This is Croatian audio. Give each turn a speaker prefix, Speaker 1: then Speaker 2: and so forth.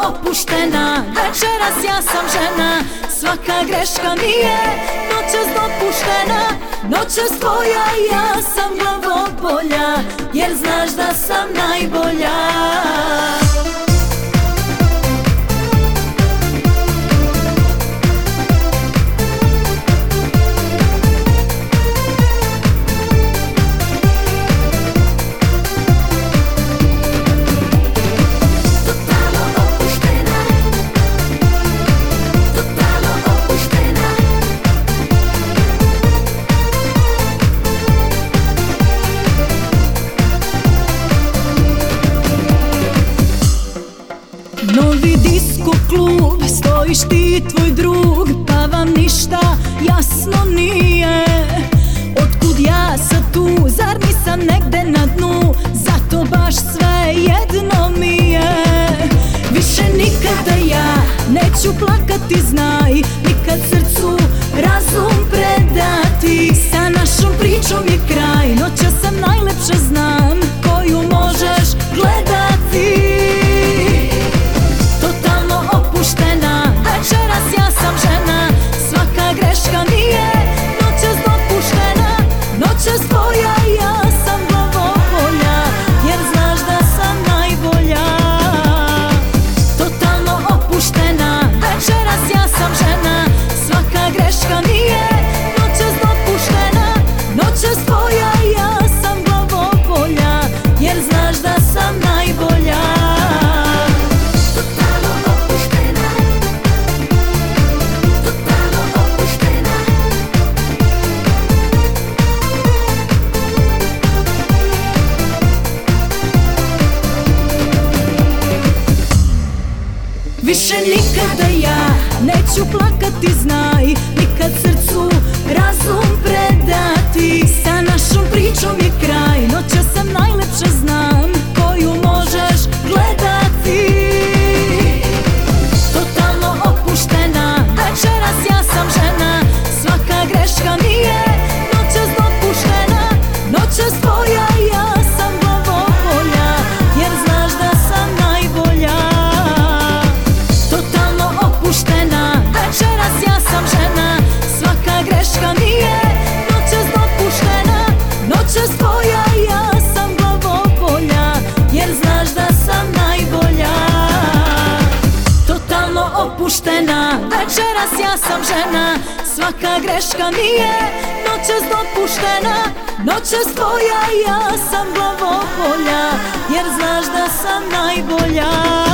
Speaker 1: opuštena. Večeras ja sam žena, svaka greška mi je noćas dopuštena. Noćas tvoja i ja sam glavobolja, jer znaš da sam najbolja. Novi disko klub, stojiš ti i tvoj drug, pa vam ništa jasno nije. Otkud ja sad tu, zar nisam negde na dnu, zato baš sve jedno mi je. Više nikada ja neću plakati, znaj, nikad srcu razum predati. Sa našom pričom je kraj, noćas sam najlepša, znam, koju možeš gledati. Večeras ja sam žena, svaka greška mi je noćas dopuštena. Noćas tvoja i ja sam glavobolja, jer znaš da sam najbolja. Totalno opuštena, večeras ja sam žena, svaka greška mi je noćas dopuštena. Noćas tvoja i ja sam glavobolja, jer znaš da sam najbolja. Više nikada ja neću plakati, znaj, nikad srcu razum predati. Sa našom pričom je kraj, noćas sam najlepša, znam, koju možeš gledati. Totalno opuštena, večeras ja sam žena, svaka greška mi je noćas dopuštena. Noćas tvoja i ja sam glavobolja, jer znaš da sam najbolja. Večeras ja sam žena, svaka greška mi je noćas dopuštena. Noćas tvoja i ja sam glavobolja, jer znaš da sam najbolja. Totalno opuštena, večeras ja sam žena, svaka greška mi je noćas dopuštena. Noćas tvoja i ja sam glavobolja, jer znaš da sam najbolja.